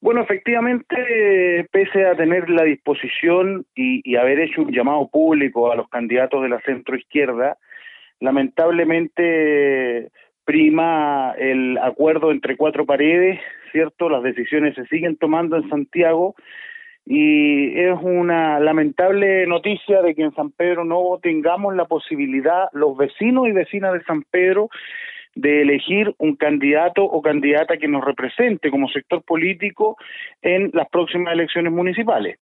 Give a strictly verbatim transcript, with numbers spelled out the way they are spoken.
Bueno, efectivamente, pese a tener la disposición y, y haber hecho un llamado público a los candidatos de la centroizquierda, lamentablemente prima el acuerdo entre cuatro paredes, ¿cierto? Las decisiones se siguen tomando en Santiago y es una lamentable noticia de que en San Pedro no tengamos la posibilidad, los vecinos y vecinas de San Pedro, de elegir un candidato o candidata que nos represente como sector político en las próximas elecciones municipales.